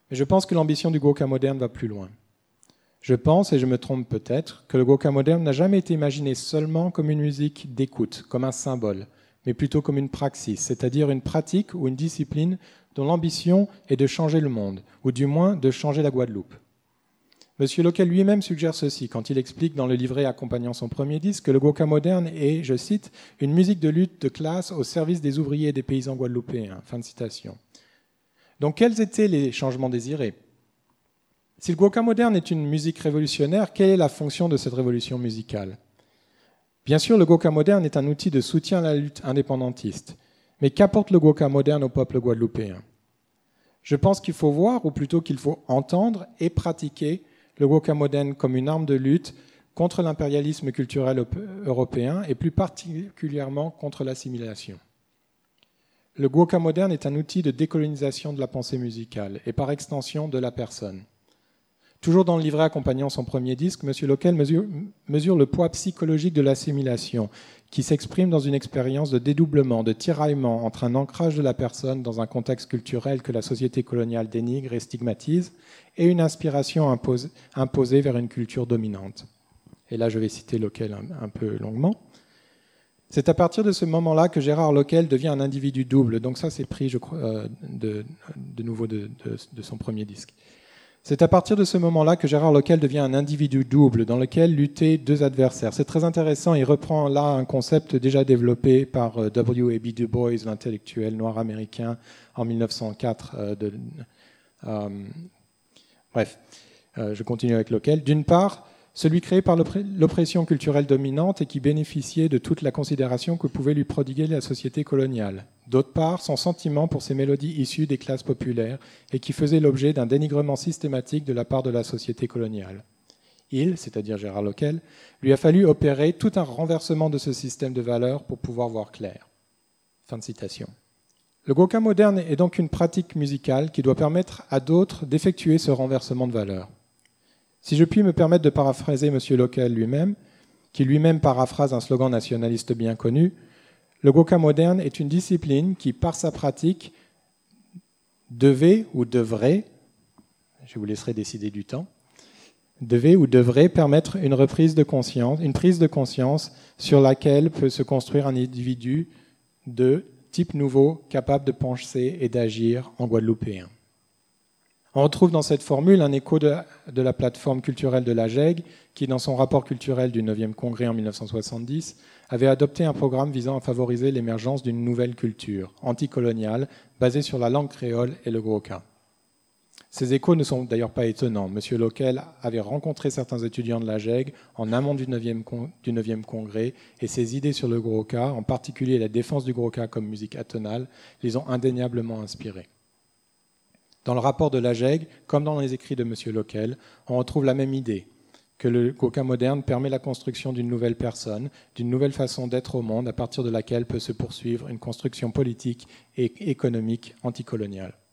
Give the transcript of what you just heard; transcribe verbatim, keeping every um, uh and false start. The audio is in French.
Mais je pense que l'ambition du Gwoka moderne va plus loin. Je pense, et je me trompe peut-être, que le Gwoka moderne n'a jamais été imaginé seulement comme une musique d'écoute, comme un symbole, mais plutôt comme une praxis, c'est-à-dire une pratique ou une discipline dont l'ambition est de changer le monde, ou du moins de changer la Guadeloupe. Monsieur Loquel lui-même suggère ceci quand il explique dans le livret accompagnant son premier disque que le Gwoka moderne est, je cite, « une musique de lutte de classe au service des ouvriers et des paysans guadeloupéens ». Fin de citation. Donc quels étaient les changements désirés ? Si le Gwoka moderne est une musique révolutionnaire, quelle est la fonction de cette révolution musicale ? Bien sûr, le Gwoka moderne est un outil de soutien à la lutte indépendantiste. Mais qu'apporte le Gwoka moderne au peuple guadeloupéen ? Je pense qu'il faut voir, ou plutôt qu'il faut entendre et pratiquer le Gwoka moderne comme une arme de lutte contre l'impérialisme culturel européen et plus particulièrement contre l'assimilation. Le Gwoka moderne est un outil de décolonisation de la pensée musicale et par extension de la personne. Toujours dans le livret accompagnant son premier disque, M. Loquel mesure, mesure le poids psychologique de l'assimilation qui s'exprime dans une expérience de dédoublement, de tiraillement entre un ancrage de la personne dans un contexte culturel que la société coloniale dénigre et stigmatise et une inspiration impose, imposée vers une culture dominante. Et là, je vais citer Loquel un, un peu longuement. C'est à partir de ce moment-là que Gérard Loquel devient un individu double. Donc ça, c'est pris, je crois, euh, de, de nouveau de, de, de son premier disque. C'est à partir de ce moment-là que Gérard Loquel devient un individu double dans lequel luttaient deux adversaires. C'est très intéressant, il reprend là un concept déjà développé par W A B Du Bois, l'intellectuel noir américain, en mille neuf cent quatre. Euh, de, euh, bref, euh, je continue avec Loquel. D'une part, celui créé par l'oppression culturelle dominante et qui bénéficiait de toute la considération que pouvait lui prodiguer la société coloniale. D'autre part, son sentiment pour ces mélodies issues des classes populaires et qui faisaient l'objet d'un dénigrement systématique de la part de la société coloniale. Il, c'est-à-dire Gérard Loquel, lui a fallu opérer tout un renversement de ce système de valeurs pour pouvoir voir clair. Fin de citation. Le Gwoka moderne est donc une pratique musicale qui doit permettre à d'autres d'effectuer ce renversement de valeurs. Si je puis me permettre de paraphraser M. Loquel lui-même, qui lui-même paraphrase un slogan nationaliste bien connu, le Gwoka moderne est une discipline qui, par sa pratique, devait ou devrait, je vous laisserai décider du temps, devait ou devrait permettre une reprise de conscience, une prise de conscience sur laquelle peut se construire un individu de type nouveau, capable de penser et d'agir en guadeloupéen. On retrouve dans cette formule un écho de, de la plateforme culturelle de l'A G E G, qui, dans son rapport culturel du neuvième congrès en mille neuf cent soixante-dix, avait adopté un programme visant à favoriser l'émergence d'une nouvelle culture anticoloniale basée sur la langue créole et le Gwoka. Ces échos ne sont d'ailleurs pas étonnants. M. Loquel avait rencontré certains étudiants de l'A G E G en amont du neuvième, con, du neuvième congrès et ses idées sur le Gwoka, en particulier la défense du Gwoka comme musique atonale, les ont indéniablement inspirés. Dans le rapport de l'A G E G, comme dans les écrits de M. Loquel, on retrouve la même idée, que le Gwoka moderne permet la construction d'une nouvelle personne, d'une nouvelle façon d'être au monde, à partir de laquelle peut se poursuivre une construction politique et économique anticoloniale.